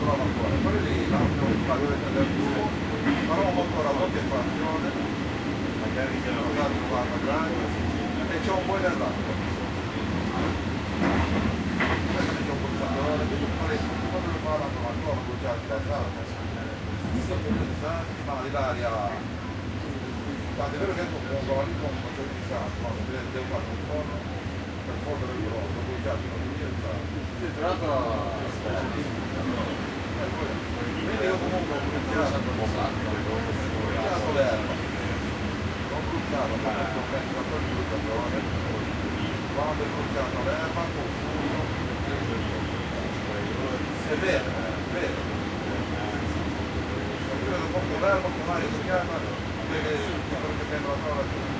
trova ancora. Quelli lì l'hanno fatto vedere due, però ancora qualche frazione, magari che hanno dato un vanno grande, e c'è un boiler d'acqua. Questo c'è un bruciatore, quando lo fanno ancora bruciati la strada, ma di l'aria, tanto è vero che tu con lì con un montone di sangue, quando devo fare un forno, per fondere il prodotto, bruciati non mi si tratta quindi io comunque ho bruciato l'erba, non bruciato, ma ho pensato al bruciatore, quando ho bruciato l'erba con fumo, è vero, io vedo un po' l'erba con l'aria schiava, perché sembra la parola